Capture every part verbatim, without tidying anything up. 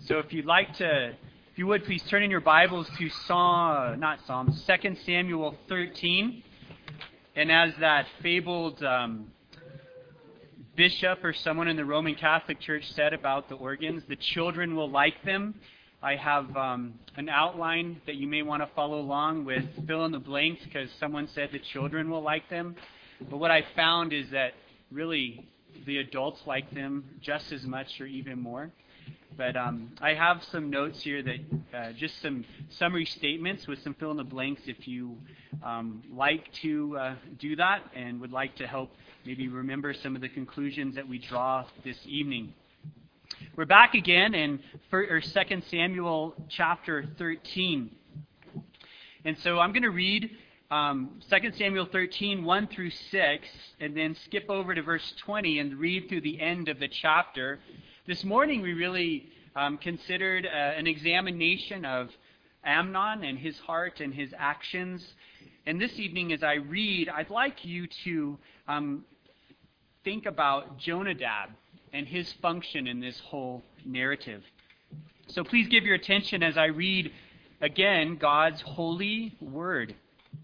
So if you'd like to, if you would, please turn in your Bibles to Psalm, not Psalm, Second Samuel thirteen. And as that fabled um, bishop or someone in the Roman Catholic Church said about the organs, the children will like them. I have um, an outline that you may want to follow along with, fill in the blanks, because someone said the children will like them. But what I found is that really the adults like them just as much or even more. But um, I have some notes here that uh, just some summary statements with some fill in the blanks if you um, like to uh, do that and would like to help maybe remember some of the conclusions that we draw this evening. We're back again in Second Samuel chapter thirteen. And so I'm going to read um, Second Samuel thirteen, one through six, and then skip over to verse twenty and read through the end of the chapter. This morning we really um, considered uh, an examination of Amnon and his heart and his actions. And this evening as I read, I'd like you to um, think about Jonadab and his function in this whole narrative. So please give your attention as I read again God's holy word.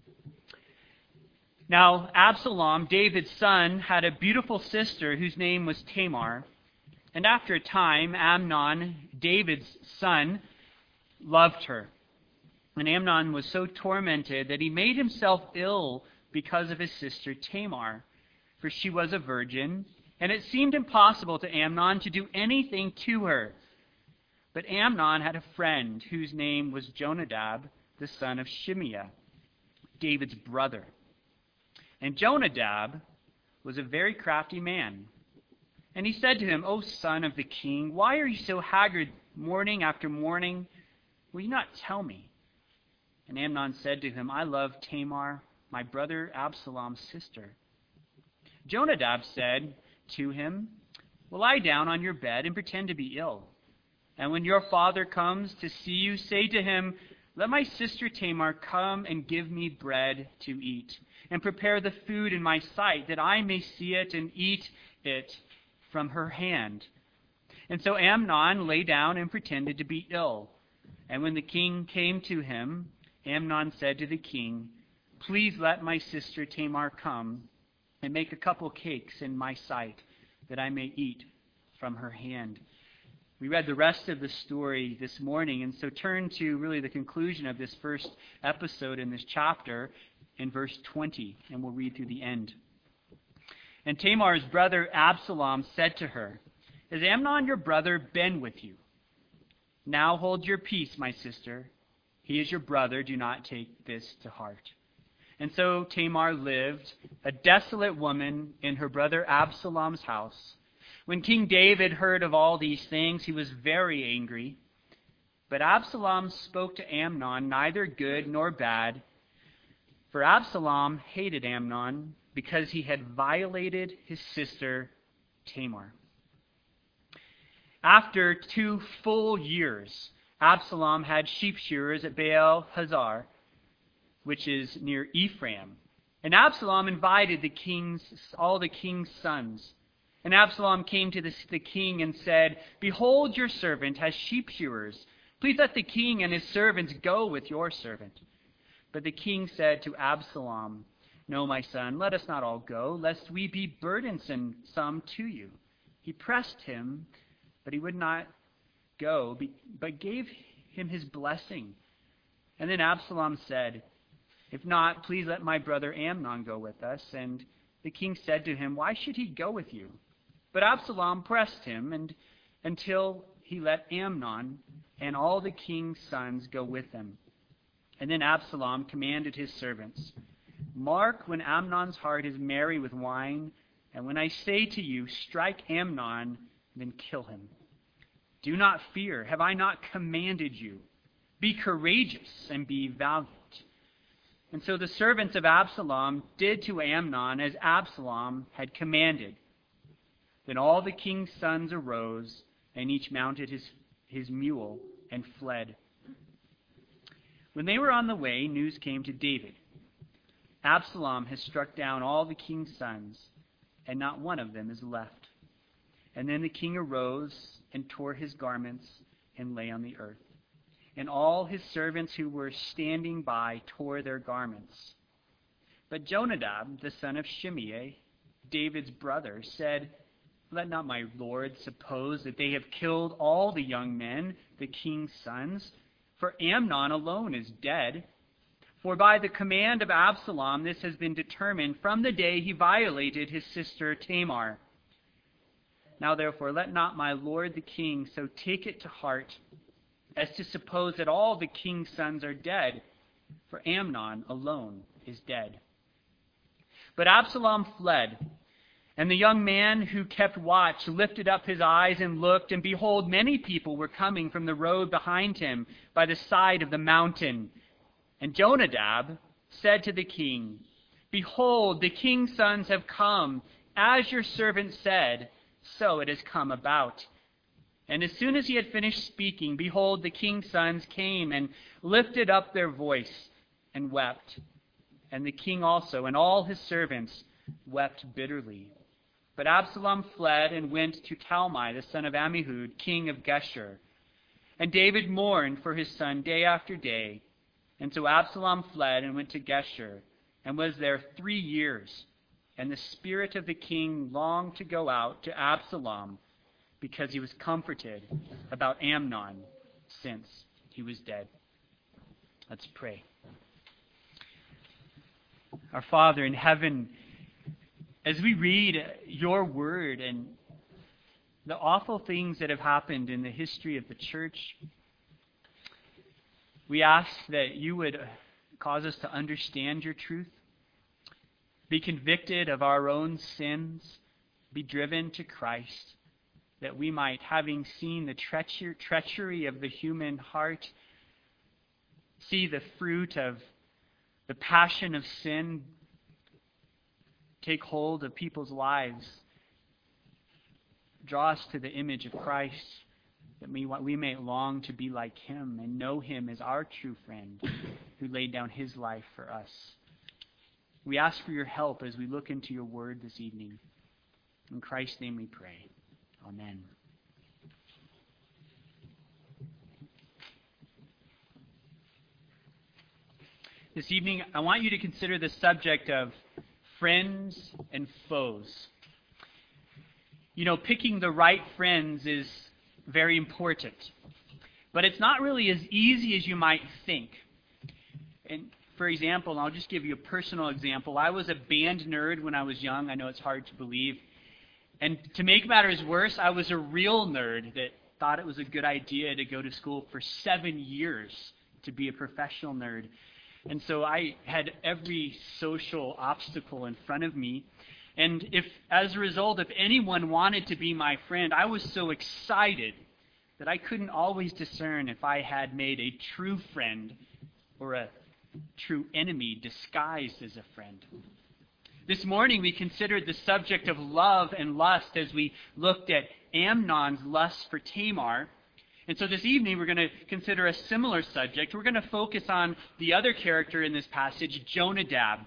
Now Absalom, David's son, had a beautiful sister whose name was Tamar. And after a time, Amnon, David's son, loved her. And Amnon was so tormented that he made himself ill because of his sister Tamar, for she was a virgin, and it seemed impossible to Amnon to do anything to her. But Amnon had a friend whose name was Jonadab, the son of Shimeah, David's brother. And Jonadab was a very crafty man. And he said to him, O son of the king, why are you so haggard morning after morning? Will you not tell me? And Amnon said to him, I love Tamar, my brother Absalom's sister. Jonadab said to him, well, lie down on your bed and pretend to be ill. And when your father comes to see you, say to him, let my sister Tamar come and give me bread to eat, and prepare the food in my sight, that I may see it and eat it from her hand. And so Amnon lay down and pretended to be ill. And when the king came to him, Amnon said to the king, please let my sister Tamar come and make a couple cakes in my sight, that I may eat from her hand. We read the rest of the story this morning, and so turn to really the conclusion of this first episode in this chapter in verse twenty, and we'll read through the end. And Tamar's brother Absalom said to her, has Amnon your brother been with you? Now hold your peace, my sister. He is your brother. Do not take this to heart. And so Tamar lived, a desolate woman, in her brother Absalom's house. When King David heard of all these things, he was very angry. But Absalom spoke to Amnon neither good nor bad, for Absalom hated Amnon because he had violated his sister Tamar. After two full years, Absalom had sheep shearers at Baal Hazar, which is near Ephraim. And Absalom invited the king's, all the king's sons. And Absalom came to the, the king and said, behold, your servant has sheep shearers. Please let the king and his servants go with your servant. But the king said to Absalom, no, my son, let us not all go, lest we be burdensome some to you. He pressed him, but he would not go, but gave him his blessing. And then Absalom said, if not, please let my brother Amnon go with us. And the king said to him, why should he go with you? But Absalom pressed him and until he let Amnon and all the king's sons go with him. And then Absalom commanded his servants, mark when Amnon's heart is merry with wine, and when I say to you, strike Amnon, then kill him. Do not fear. Have I not commanded you? Be courageous and be valiant. And so the servants of Absalom did to Amnon as Absalom had commanded. Then all the king's sons arose, and each mounted his, his mule and fled. When they were on the way, news came to David. Absalom has struck down all the king's sons, and not one of them is left. And then the king arose and tore his garments, and lay on the earth. And all his servants who were standing by tore their garments. But Jonadab, the son of Shimei, David's brother, said, "Let not my lord suppose that they have killed all the young men, the king's sons, for Amnon alone is dead. For by the command of Absalom this has been determined from the day he violated his sister Tamar. Now therefore let not my lord the king so take it to heart as to suppose that all the king's sons are dead, for Amnon alone is dead." But Absalom fled, and the young man who kept watch lifted up his eyes and looked, and behold, many people were coming from the road behind him by the side of the mountain. And Jonadab said to the king, "Behold, the king's sons have come, as your servant said, so it has come about." And as soon as he had finished speaking, behold, the king's sons came and lifted up their voice and wept. And the king also and all his servants wept bitterly. But Absalom fled and went to Talmai, the son of Ammihud, king of Geshur. And David mourned for his son day after day. And so Absalom fled and went to Geshur, and was there three years. And the spirit of the king longed to go out to Absalom, because he was comforted about Amnon, since he was dead. Let's pray. Our Father in heaven, as we read your word and the awful things that have happened in the history of the church, we ask that you would cause us to understand your truth, be convicted of our own sins, be driven to Christ, that we might, having seen the treacher- treachery of the human heart, see the fruit of the passion of sin take hold of people's lives, draw us to the image of Christ, that we, we may long to be like him and know him as our true friend who laid down his life for us. We ask for your help as we look into your word this evening. In Christ's name we pray. Amen. This evening, I want you to consider the subject of friends and foes. You know, picking the right friends is very important, but it's not really as easy as you might think. And for example, and I'll just give you a personal example. I was a band nerd when I was young. I know it's hard to believe. And to make matters worse, I was a real nerd that thought it was a good idea to go to school for seven years to be a professional nerd. And so I had every social obstacle in front of me. And if, as a result, if anyone wanted to be my friend, I was so excited that I couldn't always discern if I had made a true friend or a true enemy disguised as a friend. This morning we considered the subject of love and lust as we looked at Amnon's lust for Tamar. And so this evening we're going to consider a similar subject. We're going to focus on the other character in this passage, Jonadab.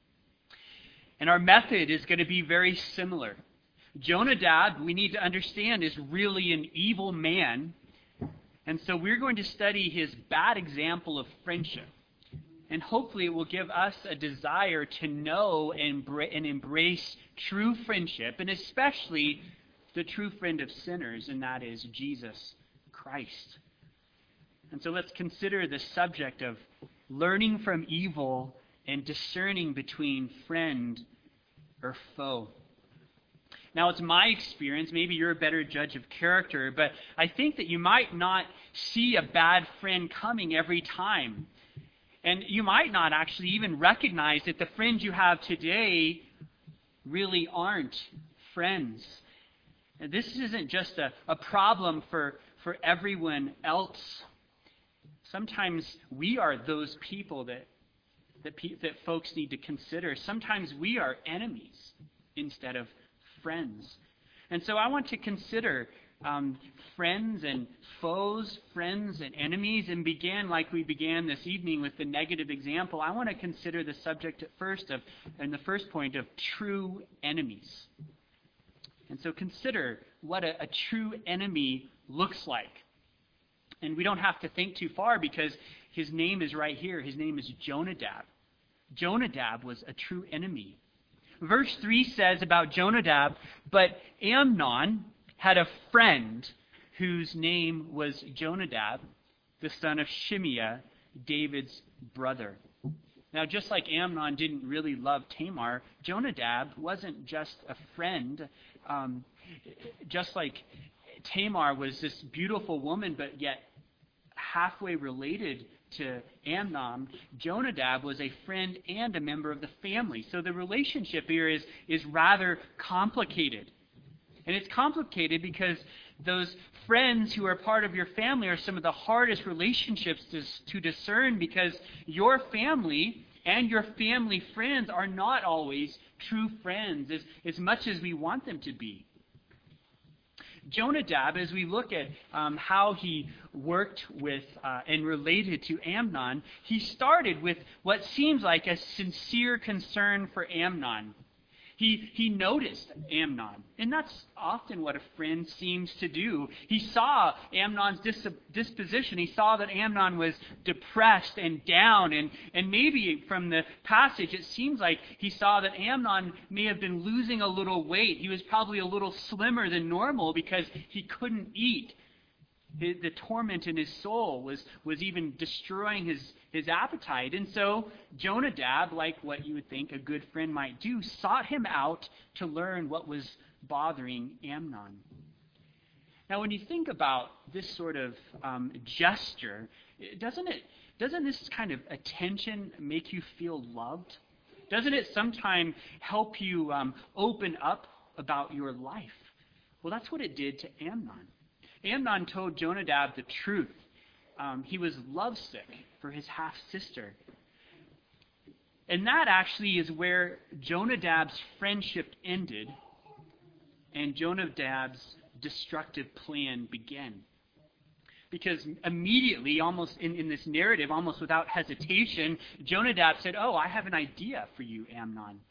And our method is going to be very similar. Jonadab, we need to understand, is really an evil man. And so we're going to study his bad example of friendship. And hopefully it will give us a desire to know and embrace true friendship, and especially the true friend of sinners, and that is Jesus Christ. And so let's consider the subject of learning from evil and discerning between friend or foe. Now, it's my experience, maybe you're a better judge of character, but I think that you might not see a bad friend coming every time. And you might not actually even recognize that the friends you have today really aren't friends. And this isn't just a, a problem for, for everyone else. Sometimes we are those people that that, pe- that folks need to consider. Sometimes we are enemies instead of friends. And so I want to consider um, friends and foes, friends and enemies, and begin like we began this evening with the negative example. I want to consider the subject at first of, and the first point of true enemies. And so consider what a, a true enemy looks like. And we don't have to think too far because his name is right here. His name is Jonadab. Jonadab was a true enemy. Verse three says about Jonadab, but Amnon had a friend whose name was Jonadab, the son of Shimeah, David's brother. Now, just like Amnon didn't really love Tamar, Jonadab wasn't just a friend. Um, just like Tamar was this beautiful woman, but yet halfway related to Amnon, Jonadab was a friend and a member of the family. So the relationship here is, is rather complicated. And it's complicated because those friends who are part of your family are some of the hardest relationships to, to discern, because your family and your family friends are not always true friends as, as much as we want them to be. Jonadab, as we look at um, how he worked with uh, and related to Amnon, he started with what seems like a sincere concern for Amnon. He, he noticed Amnon, and that's often what a friend seems to do. He saw Amnon's dis- disposition. He saw that Amnon was depressed and down, and, and maybe from the passage it seems like he saw that Amnon may have been losing a little weight. He was probably a little slimmer than normal because he couldn't eat. His, the torment in his soul was, was even destroying his, his appetite. And so Jonadab, like what you would think a good friend might do, sought him out to learn what was bothering Amnon. Now, when you think about this sort of um, gesture, doesn't it doesn't this kind of attention make you feel loved? Doesn't it sometimes help you um, open up about your life? Well, that's what it did to Amnon. Amnon told Jonadab the truth. Um, he was lovesick for his half-sister. And that actually is where Jonadab's friendship ended and Jonadab's destructive plan began. Because immediately, almost in, in this narrative, almost without hesitation, Jonadab said, "Oh, I have an idea for you, Amnon."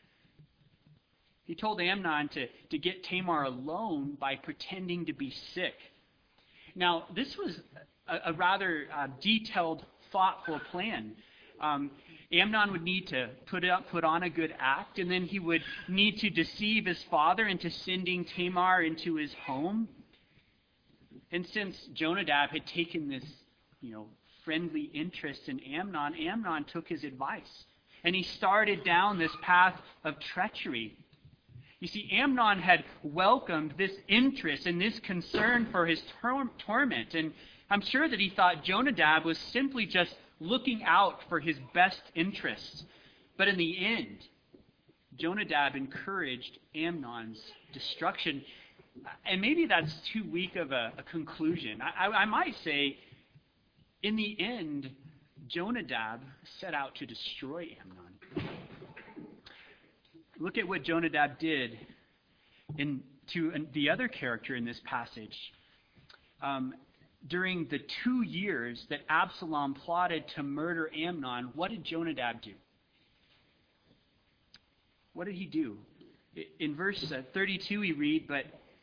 He told Amnon to, to get Tamar alone by pretending to be sick. Now, this was a, a rather uh, detailed, thoughtful plan. Um, Amnon would need to put up, put on a good act, and then he would need to deceive his father into sending Tamar into his home. And since Jonadab had taken this, you know, friendly interest in Amnon, Amnon took his advice, and he started down this path of treachery. You see, Amnon had welcomed this interest and this concern for his tor- torment. And I'm sure that he thought Jonadab was simply just looking out for his best interests. But in the end, Jonadab encouraged Amnon's destruction. And maybe that's too weak of a, a conclusion. I, I, I might say, in the end, Jonadab set out to destroy Amnon. Look at what Jonadab did in, to the other character in this passage. Um, during the two years that Absalom plotted to murder Amnon, what did Jonadab do? What did he do? In verse thirty-two we read, but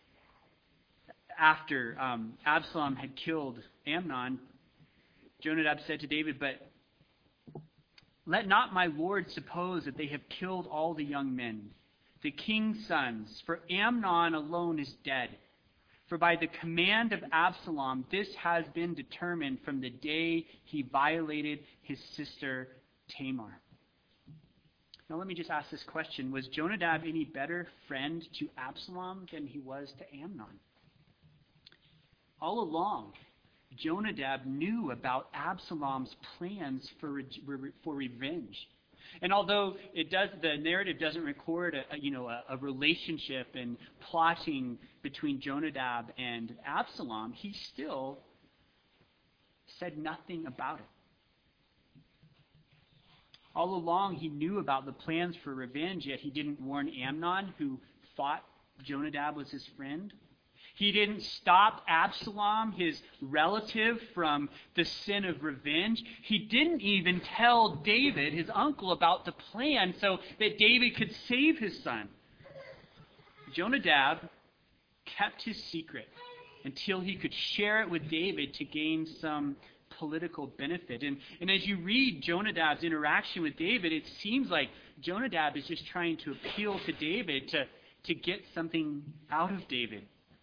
after um, Absalom had killed Amnon, Jonadab said to David, "But let not my lord suppose that they have killed all the young men, the king's sons, for Amnon alone is dead. For by the command of Absalom, this has been determined from the day he violated his sister Tamar." Now let me just ask this question. Was Jonadab any better friend to Absalom than he was to Amnon? All along, Jonadab knew about Absalom's plans for re- for revenge, and although it does, the narrative doesn't record a, a you know a, a relationship and plotting between Jonadab and Absalom, he still said nothing about it. All along, he knew about the plans for revenge, yet he didn't warn Amnon, who thought Jonadab was his friend. He didn't stop Absalom, his relative, from the sin of revenge. He didn't even tell David, his uncle, about the plan so that David could save his son. Jonadab kept his secret until he could share it with David to gain some political benefit. And, and as you read Jonadab's interaction with David, it seems like Jonadab is just trying to appeal to David to, to get something out of David.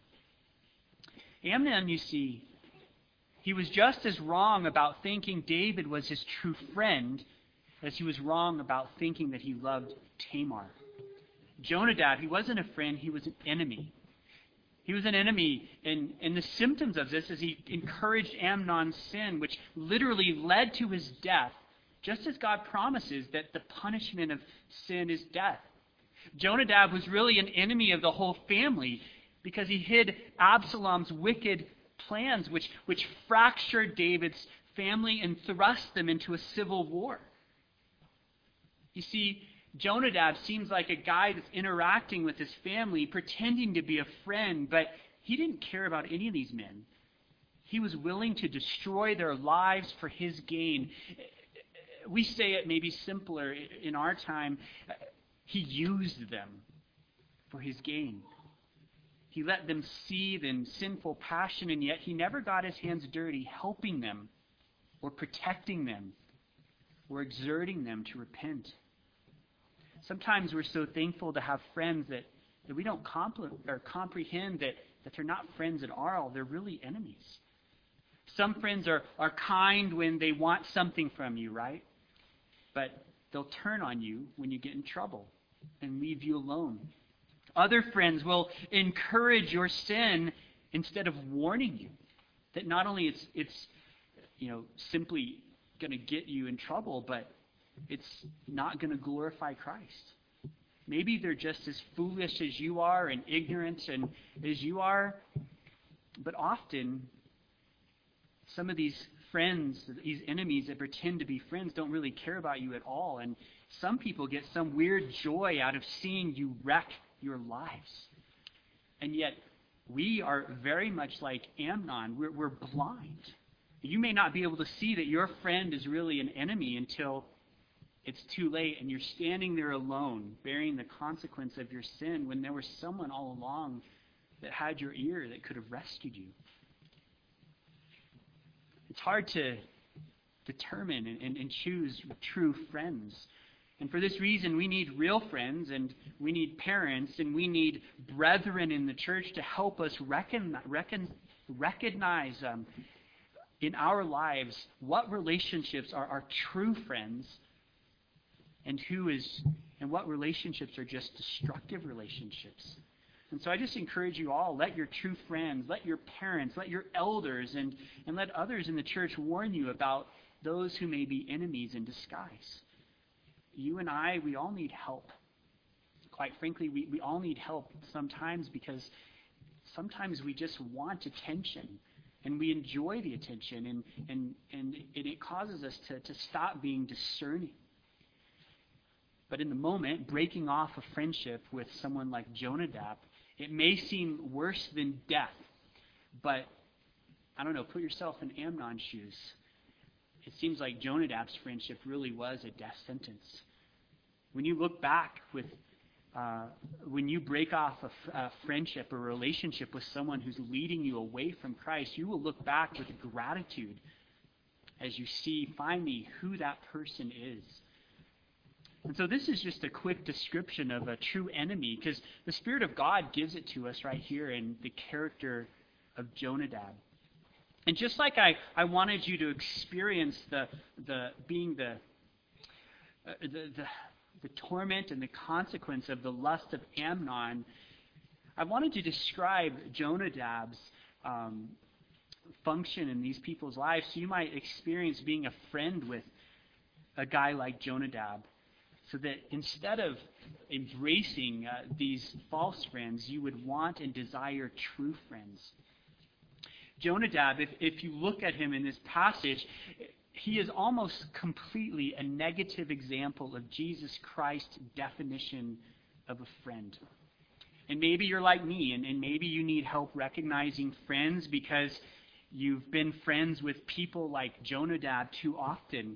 Amnon, you see, he was just as wrong about thinking David was his true friend as he was wrong about thinking that he loved Tamar. Jonadab, he wasn't a friend, he was an enemy. He was an enemy, and, and the symptoms of this is he encouraged Amnon's sin, which literally led to his death, just as God promises that the punishment of sin is death. Jonadab was really an enemy of the whole family because he hid Absalom's wicked plans, which, which fractured David's family and thrust them into a civil war. You see, Jonadab seems like a guy that's interacting with his family, pretending to be a friend, but he didn't care about any of these men. He was willing to destroy their lives for his gain. We say it maybe simpler in our time. He used them for his gain. He let them seethe in sinful passion, and yet he never got his hands dirty helping them or protecting them or exerting them to repent. Sometimes we're so thankful to have friends that, that we don't compl- or comprehend that, that they're not friends at all. They're really enemies. Some friends are, are kind when they want something from you, right? But they'll turn on you when you get in trouble and leave you alone. Other friends will encourage your sin instead of warning you that not only it's it's you know simply going to get you in trouble, but it's not going to glorify Christ. Maybe they're just as foolish as you are and ignorant and as you are, but often some of these friends, these enemies that pretend to be friends, don't really care about you at all. And some people get some weird joy out of seeing you wreck your lives. And yet, we are very much like Amnon. We're, we're blind. You may not be able to see that your friend is really an enemy until it's too late and you're standing there alone, bearing the consequence of your sin when there was someone all along that had your ear that could have rescued you. It's hard to determine and, and, and choose true friends. And for this reason, we need real friends, and we need parents, and we need brethren in the church to help us reckon, reckon, recognize um, in our lives what relationships are our true friends and who is and what relationships are just destructive relationships. And so I just encourage you all, let your true friends, let your parents, let your elders, and, and let others in the church warn you about those who may be enemies in disguise. You and I, we all need help. Quite frankly, we, we all need help sometimes because sometimes we just want attention and we enjoy the attention, and, and, and it, it causes us to, to stop being discerning. But in the moment, breaking off a friendship with someone like Jonadab, it may seem worse than death. But, I don't know, put yourself in Amnon's shoes. It seems like Jonadab's friendship really was a death sentence. When you look back with, uh, when you break off a, f- a friendship or relationship with someone who's leading you away from Christ, you will look back with gratitude as you see finally who that person is. And so this is just a quick description of a true enemy, because the Spirit of God gives it to us right here in the character of Jonadab. And just like I, I wanted you to experience the the being the, uh, the the the torment and the consequence of the lust of Amnon, I wanted to describe Jonadab's um, function in these people's lives so you might experience being a friend with a guy like Jonadab. So that instead of embracing uh, these false friends, you would want and desire true friends. Jonadab, if, if you look at him in this passage, he is almost completely a negative example of Jesus Christ's definition of a friend. And maybe you're like me, and, and maybe you need help recognizing friends because you've been friends with people like Jonadab too often.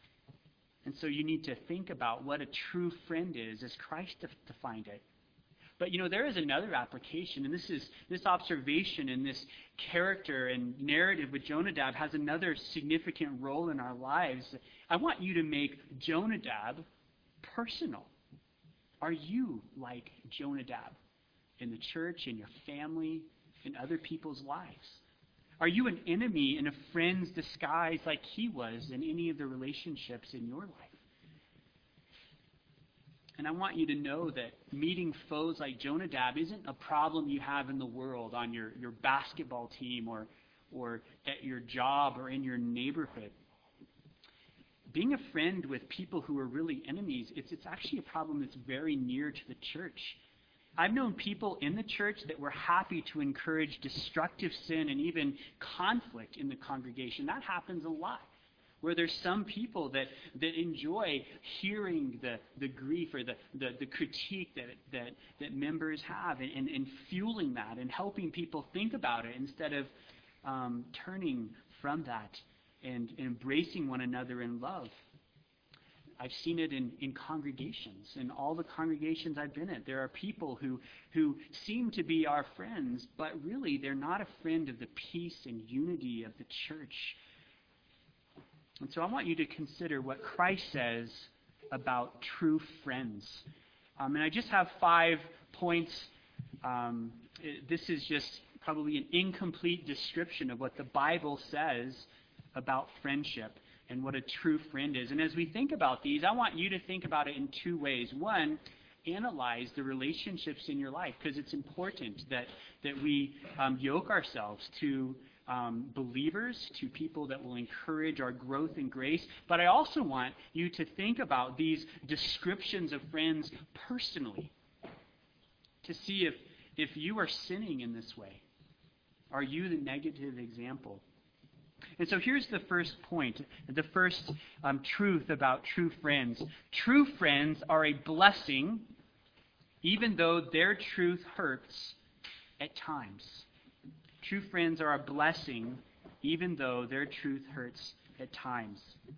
And so you need to think about what a true friend is as Christ defined it. But, you know, there is another application, and this is this observation and this character and narrative with Jonadab has another significant role in our lives. I want you to make Jonadab personal. Are you like Jonadab in the church, in your family, in other people's lives? Are you an enemy in a friend's disguise like he was in any of the relationships in your life? And I want you to know that meeting foes like Jonadab isn't a problem you have in the world on your, your basketball team or, or at your job or in your neighborhood. Being a friend with people who are really enemies, it's, it's actually a problem that's very near to the church. I've known people in the church that were happy to encourage destructive sin and even conflict in the congregation. That happens a lot. Where there's some people that, that enjoy hearing the, the grief or the, the, the critique that, that, that members have and, and, and fueling that and helping people think about it instead of um, turning from that and, and embracing one another in love. I've seen it in, in congregations, in all the congregations I've been at. There are people who, who seem to be our friends, but really they're not a friend of the peace and unity of the church. And so I want you to consider what Christ says about true friends. Um, and I just have five points. Um, it, this is just probably an incomplete description of what the Bible says about friendship and what a true friend is. And as we think about these, I want you to think about it in two ways. One, analyze the relationships in your life, because it's important that, that we um, yoke ourselves to Um, believers, to people that will encourage our growth in grace. But I also want you to think about these descriptions of friends personally, to see if, if you are sinning in this way. Are you the negative example? And so here's the first point, the first um, truth about true friends. True friends are a blessing, even though their truth hurts at times. True friends are a blessing, even though their truth hurts at times.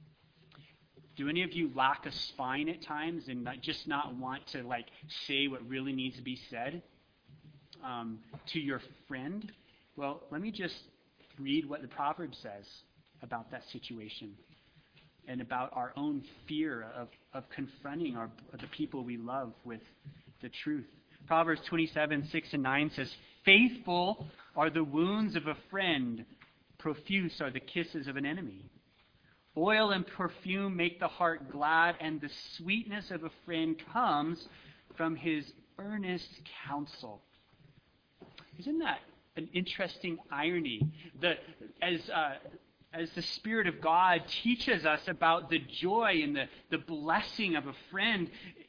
Do any of you lack a spine at times and not, just not want to like say what really needs to be said um, to your friend? Well, let me just read what the Proverbs says about that situation and about our own fear of, of confronting our, the people we love with the truth. Proverbs twenty-seven, six and nine says, "Faithful are the wounds of a friend, profuse are the kisses of an enemy. Oil and perfume make the heart glad, and the sweetness of a friend comes from his earnest counsel." Isn't that an interesting irony? The, as uh, as the Spirit of God teaches us about the joy and the, the blessing of a friend,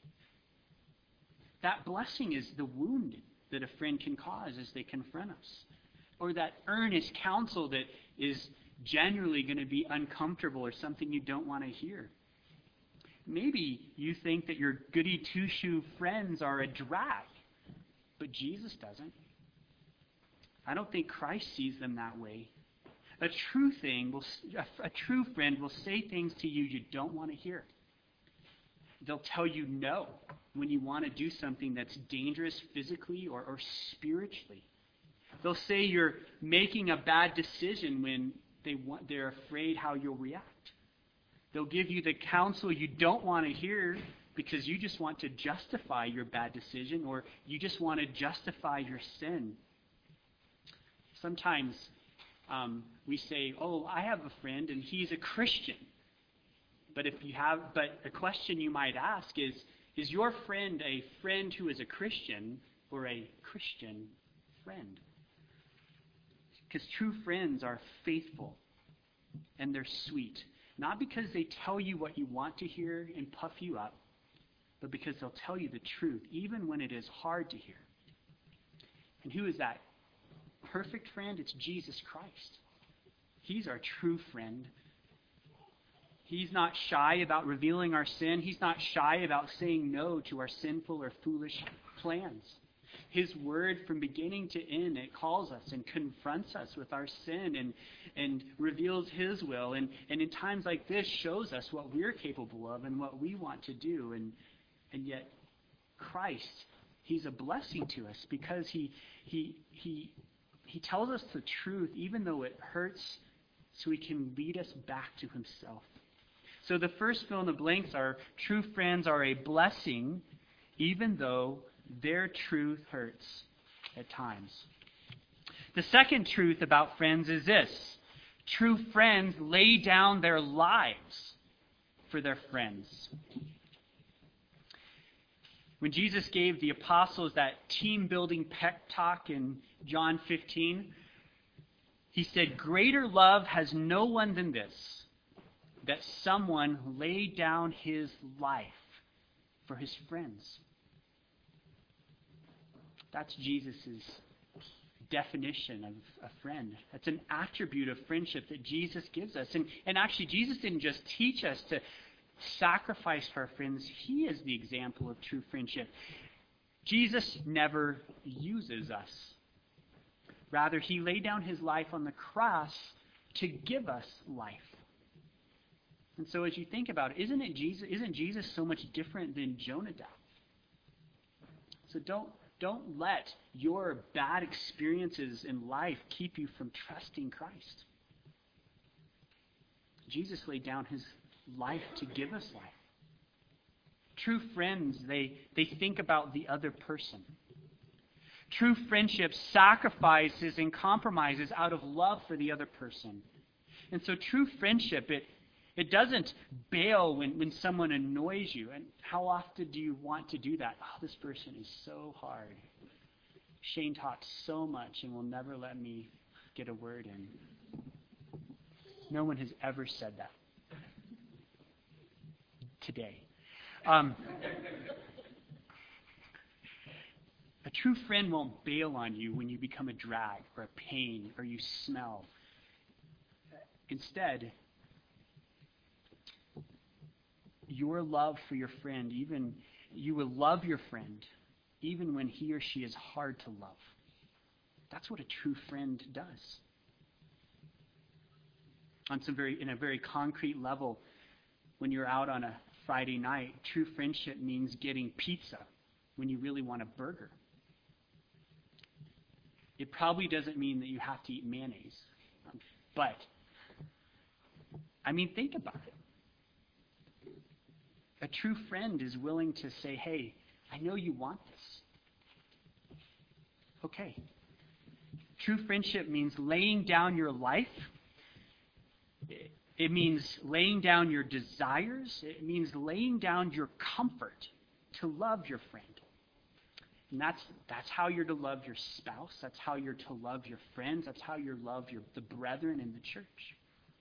that blessing is the wound that a friend can cause as they confront us. Or that earnest counsel that is generally going to be uncomfortable or something you don't want to hear. Maybe you think that your goody two-shoe friends are a drag, but Jesus doesn't. I don't think Christ sees them that way. A true thing will, a, a true friend will say things to you you don't want to hear. They'll tell you no when you want to do something that's dangerous physically or, or spiritually. They'll say you're making a bad decision when they want, they're afraid how you'll react. They'll give you the counsel you don't want to hear because you just want to justify your bad decision or you just want to justify your sin. Sometimes um, we say, "Oh, I have a friend and he's a Christian." But if you have, but a question you might ask is, is your friend a friend who is a Christian or a Christian friend? Because true friends are faithful and they're sweet. Not because they tell you what you want to hear and puff you up, but because they'll tell you the truth, even when it is hard to hear. And who is that perfect friend? It's Jesus Christ. He's our true friend. He's not shy about revealing our sin. He's not shy about saying no to our sinful or foolish plans. His word from beginning to end, it calls us and confronts us with our sin and, and reveals His will. And, and in times like this shows us what we're capable of and what we want to do. And, and yet Christ He's a blessing to us because he he he he tells us the truth even though it hurts, so he can lead us back to himself. So the first fill in the blanks are true friends are a blessing even though their truth hurts at times. The second truth about friends is this: true friends lay down their lives for their friends. When Jesus gave the apostles that team-building pep talk in John fifteen, he said, "Greater love has no one than this, that someone laid down his life for his friends." That's Jesus' definition of a friend. That's an attribute of friendship that Jesus gives us. And, and actually, Jesus didn't just teach us to sacrifice for our friends. He is the example of true friendship. Jesus never uses us. Rather, he laid down his life on the cross to give us life. And so as you think about it, isn't it Jesus, isn't Jesus so much different than Jonadab? So don't don't let your bad experiences in life keep you from trusting Christ. Jesus laid down his life to give us life. True friends, they, they think about the other person. True friendship sacrifices and compromises out of love for the other person. And so true friendship, it it doesn't bail when, when someone annoys you. And how often do you want to do that? Oh, this person is so hard. Shane talks so much and will never let me get a word in. No one has ever said that today. Um, a true friend won't bail on you when you become a drag or a pain or you smell. Instead, your love for your friend, even you will love your friend even when he or she is hard to love. That's what a true friend does. On some very, in a very concrete level, when you're out on a Friday night, true friendship means getting pizza when you really want a burger. It probably doesn't mean that you have to eat mayonnaise, but I mean, think about it. A true friend is willing to say, "Hey, I know you want this. Okay." True friendship means laying down your life. It means laying down your desires. It means laying down your comfort to love your friend. And that's that's how you're to love your spouse. That's how you're to love your friends. That's how you're to love your, the brethren in the church.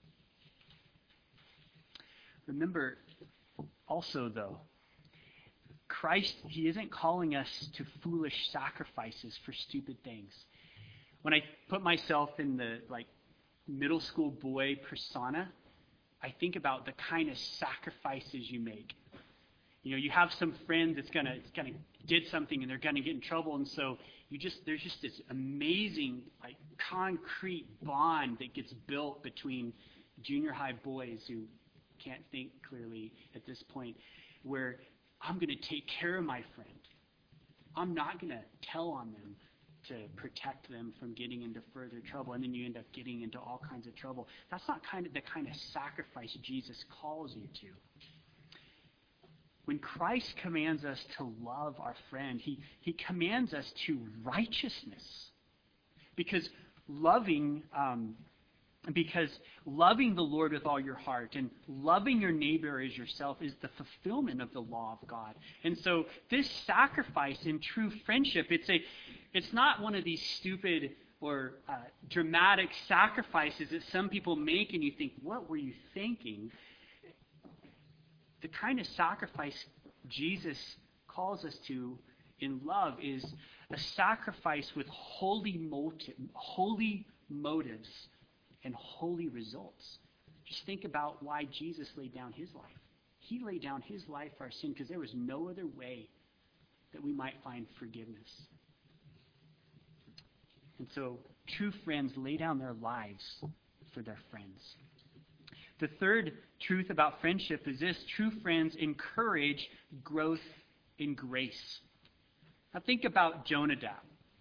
Remember, also, though, Christ, he isn't calling us to foolish sacrifices for stupid things. When I put myself in the like middle school boy persona, I think about the kind of sacrifices you make. You know, you have some friend that's gonna it's gonna did something and they're gonna get in trouble, and so you just there's just this amazing like concrete bond that gets built between junior high boys who can't think clearly at this point, where I'm going to take care of my friend. I'm not going to tell on them to protect them from getting into further trouble, and then you end up getting into all kinds of trouble. That's not kind of the kind of sacrifice Jesus calls you to. When Christ commands us to love our friend, he, he commands us to righteousness. Because loving... Um, Because loving the Lord with all your heart and loving your neighbor as yourself is the fulfillment of the law of God. And so this sacrifice in true friendship, it's a, it's not one of these stupid or uh, dramatic sacrifices that some people make and you think, what were you thinking? The kind of sacrifice Jesus calls us to in love is a sacrifice with holy motive, holy motives and holy results. Just think about why Jesus laid down his life. He laid down his life for our sin because there was no other way that we might find forgiveness. And so true friends lay down their lives for their friends. The third truth about friendship is this: true friends encourage growth in grace. Now think about Jonadab.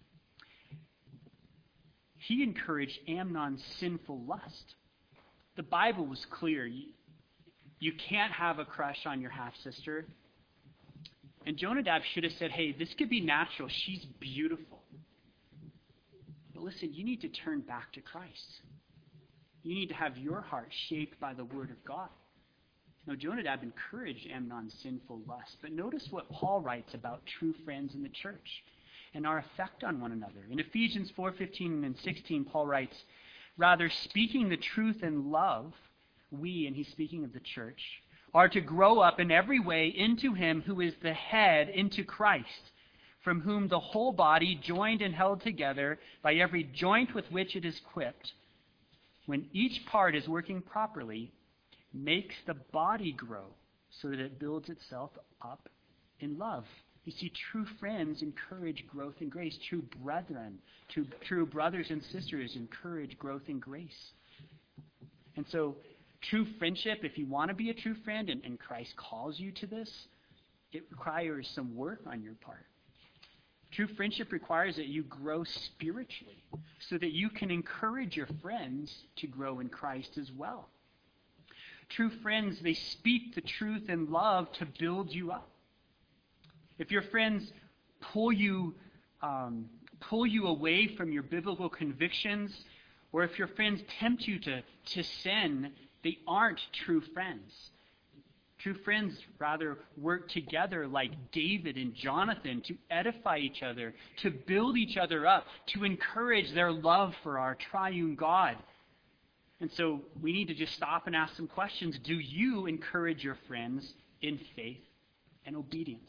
He encouraged Amnon's sinful lust. The Bible was clear. You, you can't have a crush on your half-sister. And Jonadab should have said, hey, this could be natural. She's beautiful. But listen, you need to turn back to Christ. You need to have your heart shaped by the Word of God. Now, Jonadab encouraged Amnon's sinful lust. But notice what Paul writes about true friends in the church and our effect on one another. In Ephesians four fifteen and sixteen, Paul writes, rather, speaking the truth in love, we, and he's speaking of the church, are to grow up in every way into him who is the head, into Christ, from whom the whole body, joined and held together by every joint with which it is equipped, when each part is working properly, makes the body grow so that it builds itself up in love. You see, true friends encourage growth in grace. True brethren, true, true brothers and sisters encourage growth in grace. And so, true friendship, if you want to be a true friend, and, and Christ calls you to this, it requires some work on your part. True friendship requires that you grow spiritually so that you can encourage your friends to grow in Christ as well. True friends, they speak the truth in love to build you up. If your friends pull you, um, pull you away from your biblical convictions, or if your friends tempt you to, to sin, they aren't true friends. True friends rather work together like David and Jonathan to edify each other, to build each other up, to encourage their love for our triune God. And so we need to just stop and ask some questions. Do you encourage your friends in faith and obedience?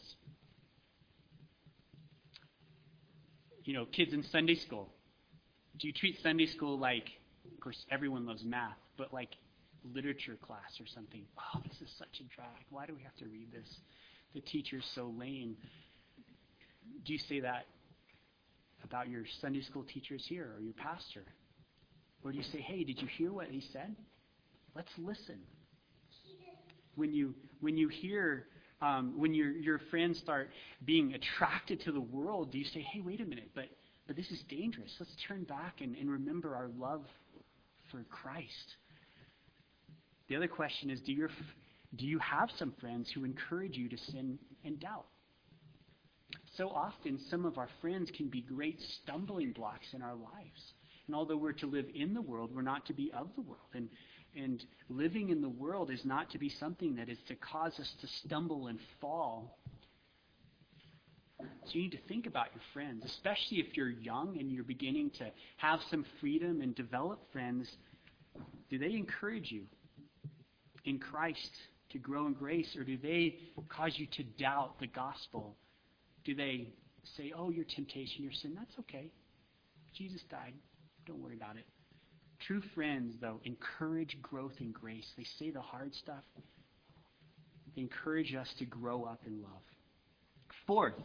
You know, kids in Sunday school. Do you treat Sunday school like, of course, everyone loves math, but like literature class or something? Oh, this is such a drag. Why do we have to read this? The teacher's so lame. Do you say that about your Sunday school teachers here or your pastor? Or do you say, hey, did you hear what he said? Let's listen. When you when you hear, um, when your your friends start being attracted to the world, do you say, hey, wait a minute, but but this is dangerous. Let's turn back and, and remember our love for Christ. The other question is, do your do you have some friends who encourage you to sin and doubt? So often, some of our friends can be great stumbling blocks in our lives. And although we're to live in the world, we're not to be of the world. And and living in the world is not to be something that is to cause us to stumble and fall. So you need to think about your friends, especially if you're young and you're beginning to have some freedom and develop friends. Do they encourage you in Christ to grow in grace, or do they cause you to doubt the gospel? Do they say, oh, your temptation, your sin, that's okay. Jesus died. Don't worry about it. True friends, though, encourage growth in grace. They say the hard stuff. They encourage us to grow up in love. Fourth,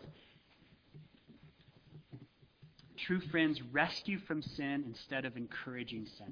true friends rescue from sin instead of encouraging sin.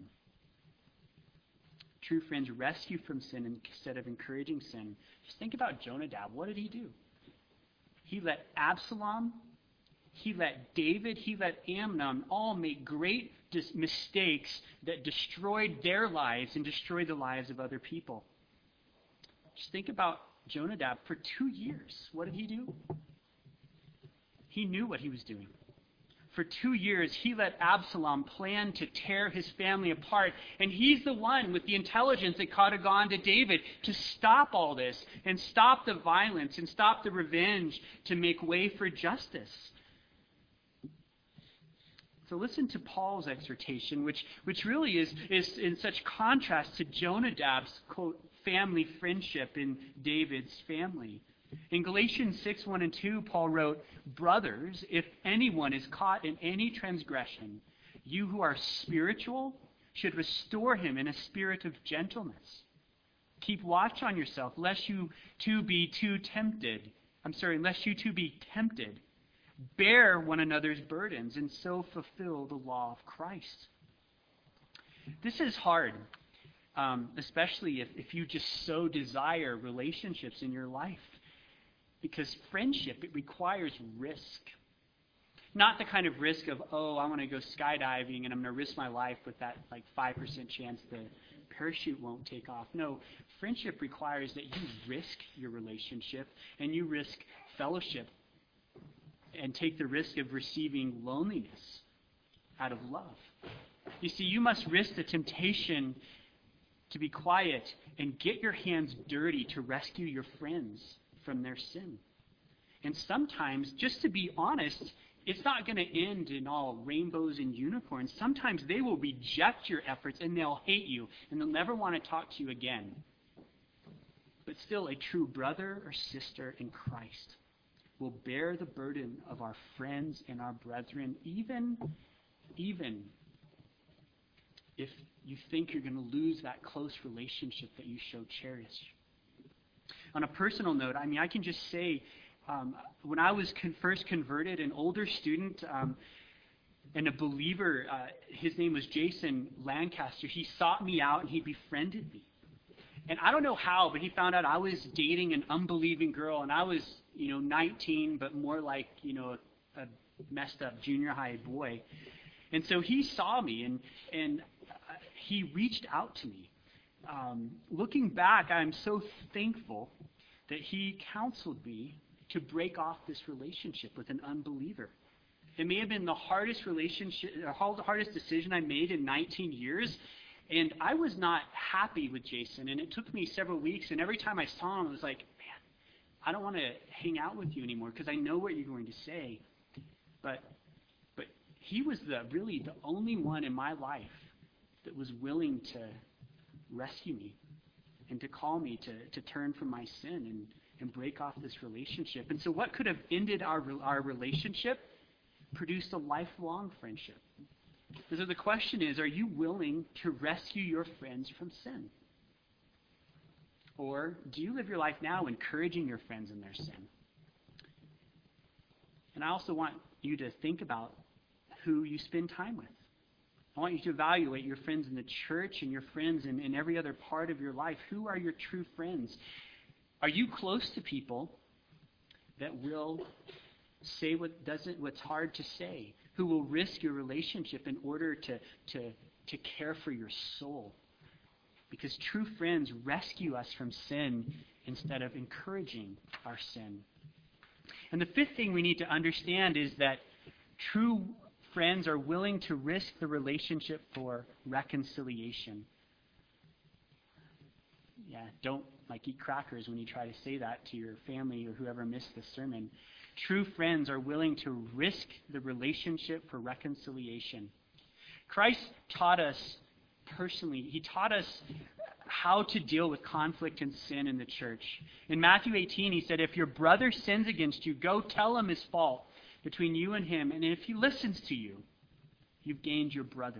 True friends rescue from sin instead of encouraging sin. Just think about Jonadab. What did he do? He let Absalom, he let David, he let Amnon all make great dis- mistakes that destroyed their lives and destroyed the lives of other people. Just think about Jonadab. For two years, what did he do? He knew what he was doing. For two years, he let Absalom plan to tear his family apart. And he's the one with the intelligence that could have gone to David to stop all this and stop the violence and stop the revenge to make way for justice. So listen to Paul's exhortation, which, which really is, is in such contrast to Jonadab's, quote, family friendship in David's family. In Galatians six, one and two, Paul wrote, brothers, if anyone is caught in any transgression, you who are spiritual should restore him in a spirit of gentleness. Keep watch on yourself, lest you too be too tempted. I'm sorry, lest you too be tempted. Bear one another's burdens and so fulfill the law of Christ. This is hard, um, especially if, if you just so desire relationships in your life. Because friendship, it requires risk. Not the kind of risk of, oh, I want to go skydiving and I'm going to risk my life with that like five percent chance the parachute won't take off. No, friendship requires that you risk your relationship and you risk fellowship and take the risk of receiving loneliness out of love. You see, you must risk the temptation to be quiet and get your hands dirty to rescue your friends from their sin. And sometimes, just to be honest, it's not going to end in all rainbows and unicorns. Sometimes they will reject your efforts and they'll hate you and they'll never want to talk to you again. But still, a true brother or sister in Christ will bear the burden of our friends and our brethren, even, even if you think you're going to lose that close relationship that you show cherish. On a personal note, I mean, I can just say, um, when I was con- first converted, an older student um, and a believer, uh, his name was Jason Lancaster, he sought me out and he befriended me. And I don't know how, but he found out I was dating an unbelieving girl, and I was, you know, nineteen, but more like, you know, a, a messed up junior high boy. And so he saw me, and and uh, he reached out to me. Um, looking back, I'm so thankful that he counseled me to break off this relationship with an unbeliever. It may have been the hardest relationship, the hardest decision I made in nineteen years, and I was not happy with Jason, and it took me several weeks, and every time I saw him, I was like, man, I don't want to hang out with you anymore because I know what you're going to say. But but he was the really the only one in my life that was willing to rescue me and to call me to, to turn from my sin and, and break off this relationship. And so what could have ended our our relationship produced a lifelong friendship. And so the question is, are you willing to rescue your friends from sin? Or do you live your life now encouraging your friends in their sin? And I also want you to think about who you spend time with. I want you to evaluate your friends in the church and your friends in, in every other part of your life. Who are your true friends? Are you close to people that will say what doesn't, what's hard to say? Who will risk your relationship in order to, to, to care for your soul? Because true friends rescue us from sin instead of encouraging our sin. And the fifth thing we need to understand is that true friends are willing to risk the relationship for reconciliation. Yeah, don't like eat crackers when you try to say that to your family or whoever missed the sermon. True friends are willing to risk the relationship for reconciliation. Christ taught us personally, he taught us how to deal with conflict and sin in the church. In Matthew eighteen, he said, if your brother sins against you, go tell him his fault between you and him. And if he listens to you, you've gained your brother.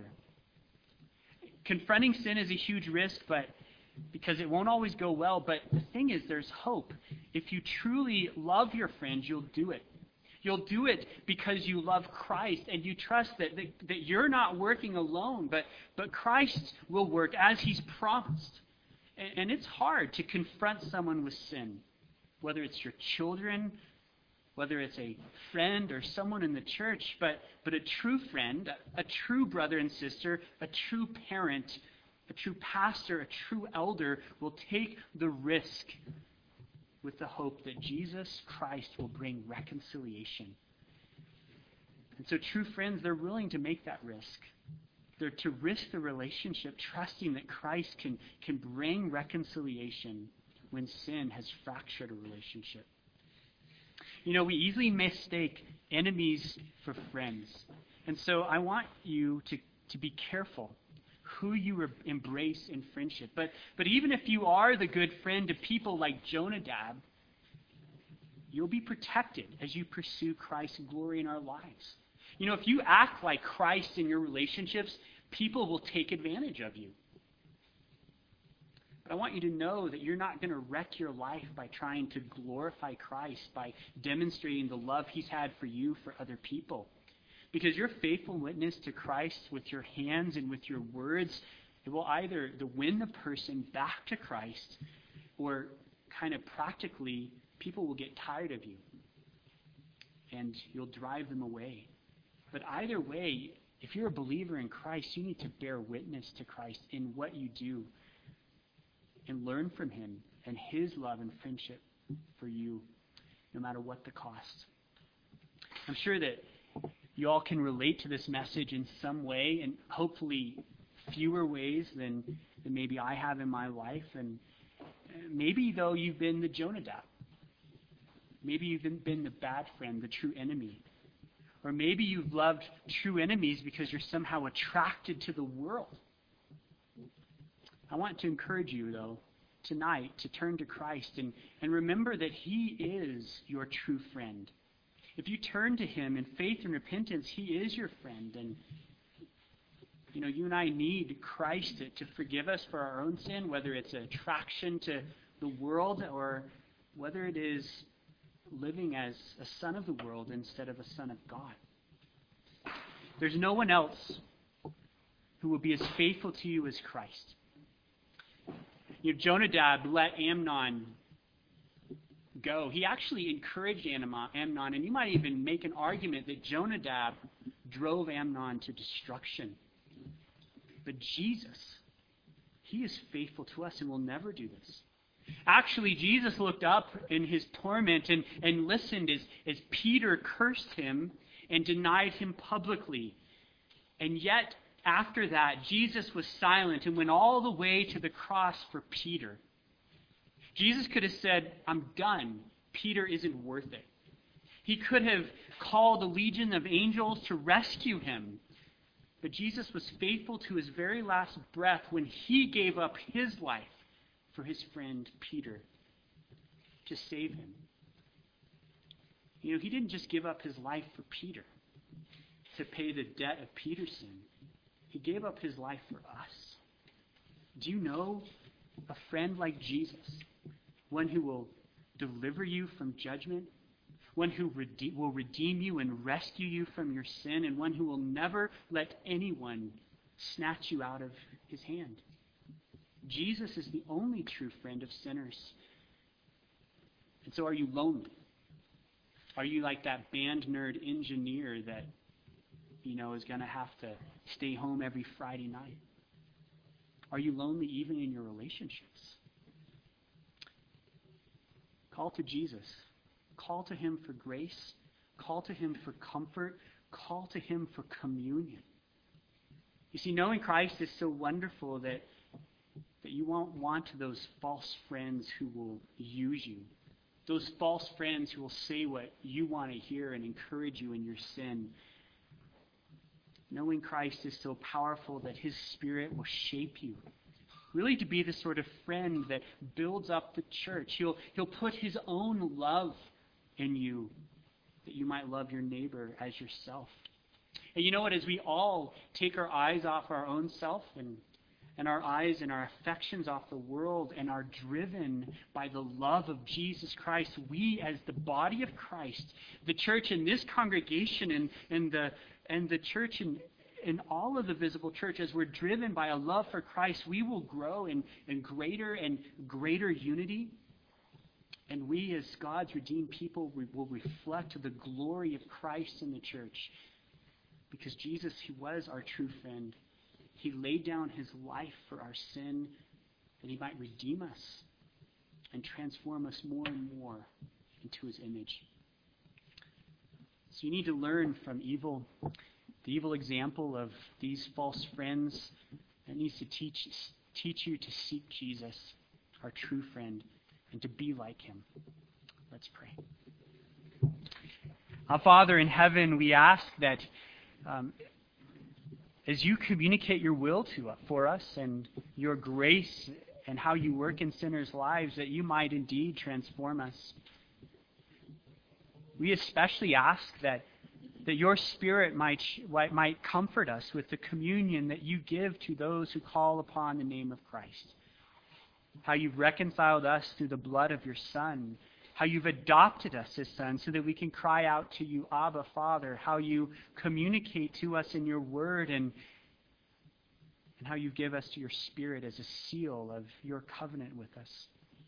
Confronting sin is a huge risk, but because it won't always go well. But the thing is, there's hope. If you truly love your friends, you'll do it. You'll do it because you love Christ and you trust that, that, that you're not working alone, but, but Christ will work as he's promised. And, and it's hard to confront someone with sin, whether it's your children, whether it's a friend or someone in the church, but, but a true friend, a, a true brother and sister, a true parent, a true pastor, a true elder will take the risk with the hope that Jesus Christ will bring reconciliation. And so true friends, they're willing to make that risk. They're to risk the relationship, trusting that Christ can, can bring reconciliation when sin has fractured a relationship. You know, we easily mistake enemies for friends. And so I want you to, to be careful who you re- embrace in friendship. But but even if you are the good friend of people like Jonadab, you'll be protected as you pursue Christ's glory in our lives. You know, if you act like Christ in your relationships, people will take advantage of you. But I want you to know that you're not going to wreck your life by trying to glorify Christ, by demonstrating the love he's had for you for other people. Because your faithful witness to Christ with your hands and with your words, it will either to win the person back to Christ, or kind of practically, people will get tired of you and you'll drive them away. But either way, if you're a believer in Christ, you need to bear witness to Christ in what you do and learn from him and his love and friendship for you, no matter what the cost. I'm sure that you all can relate to this message in some way, and hopefully fewer ways than, than maybe I have in my life. And maybe, though, you've been the Jonadab. Maybe you've been the bad friend, the true enemy. Or maybe you've loved true enemies because you're somehow attracted to the world. I want to encourage you, though, tonight to turn to Christ and, and remember that he is your true friend. If you turn to him in faith and repentance, he is your friend. And, you know, you and I need Christ to, to forgive us for our own sin, whether it's an attraction to the world or whether it is living as a son of the world instead of a son of God. There's no one else who will be as faithful to you as Christ. You know, Jonadab let Amnon go. He actually encouraged Amnon, and you might even make an argument that Jonadab drove Amnon to destruction. But Jesus, he is faithful to us and will never do this. Actually, Jesus looked up in his torment and, and listened as, as Peter cursed him and denied him publicly. And yet, after that, Jesus was silent and went all the way to the cross for Peter. Jesus could have said, I'm done. Peter isn't worth it. He could have called a legion of angels to rescue him. But Jesus was faithful to his very last breath when he gave up his life for his friend Peter to save him. You know, he didn't just give up his life for Peter to pay the debt of Peter's sin. He gave up his life for us. Do you know a friend like Jesus? One who will deliver you from judgment, one who rede- will redeem you and rescue you from your sin, and one who will never let anyone snatch you out of his hand. Jesus is the only true friend of sinners. And so are you lonely? Are you like that band nerd engineer that, you know, is going to have to stay home every Friday night? Are you lonely even in your relationships? Call to Jesus. Call to him for grace. Call to him for comfort. Call to him for communion. You see, knowing Christ is so wonderful that that you won't want those false friends who will use you. Those false friends who will say what you want to hear and encourage you in your sin. Knowing Christ is so powerful that his Spirit will shape you. Really to be the sort of friend that builds up the church. He'll, he'll put his own love in you that you might love your neighbor as yourself. And you know what? As we all take our eyes off our own self and and our eyes and our affections off the world and are driven by the love of Jesus Christ, we as the body of Christ, the church in this congregation and, and the and the church in, in all of the visible church, as we're driven by a love for Christ, we will grow in, in greater and greater unity. And we as God's redeemed people, we will reflect the glory of Christ in the church. Because Jesus, he was our true friend. He laid down his life for our sin that he might redeem us and transform us more and more into his image. So you need to learn from evil, the evil example of these false friends. That needs to teach, teach you to seek Jesus, our true friend, and to be like him. Let's pray. Our Father in heaven, we ask that um, as you communicate your will to for us and your grace and how you work in sinners' lives, that you might indeed transform us. We especially ask that that your Spirit might might comfort us with the communion that you give to those who call upon the name of Christ. How you've reconciled us through the blood of your Son. How you've adopted us as sons so that we can cry out to you, Abba, Father. How you communicate to us in your word and, and how you give us to your Spirit as a seal of your covenant with us.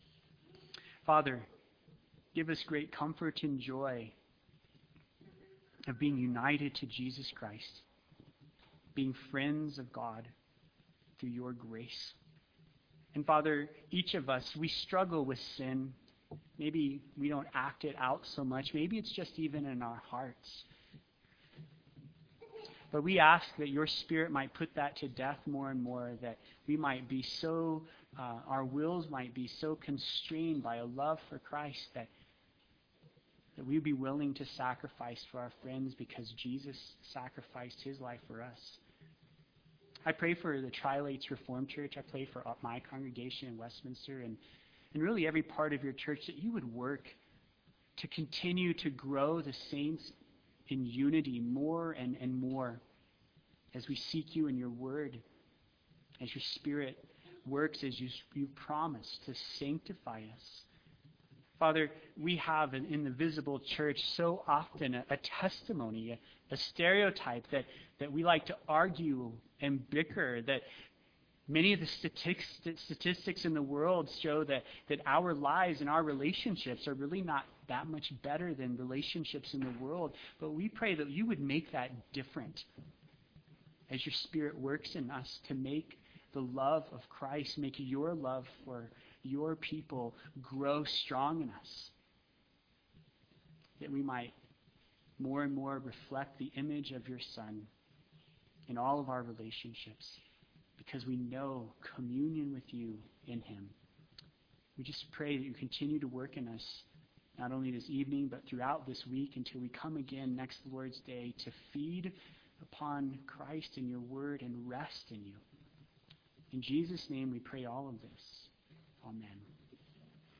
Father, give us great comfort and joy of being united to Jesus Christ, being friends of God through your grace. And Father, each of us, we struggle with sin. Maybe we don't act it out so much. Maybe it's just even in our hearts. But we ask that your Spirit might put that to death more and more, that we might be so, uh, our wills might be so constrained by a love for Christ that, that we'd be willing to sacrifice for our friends because Jesus sacrificed his life for us. I pray for the Trilates Reformed Church. I pray for my congregation in Westminster and, and really every part of your church, that you would work to continue to grow the saints in unity more and, and more as we seek you in your word, as your Spirit works as you, you promise to sanctify us. Father, we have in, in the visible church so often a, a testimony, a, a stereotype that, that we like to argue and bicker, that many of the statistics, statistics in the world show that, that our lives and our relationships are really not that much better than relationships in the world. But we pray that you would make that different as your Spirit works in us to make the love of Christ, make your love for your people grow strong in us, that we might more and more reflect the image of your Son in all of our relationships, because we know communion with you in him. We just pray that you continue to work in us, not only this evening, but throughout this week until we come again next Lord's Day to feed upon Christ and your word and rest in you. In Jesus' name we pray all of this. Amen.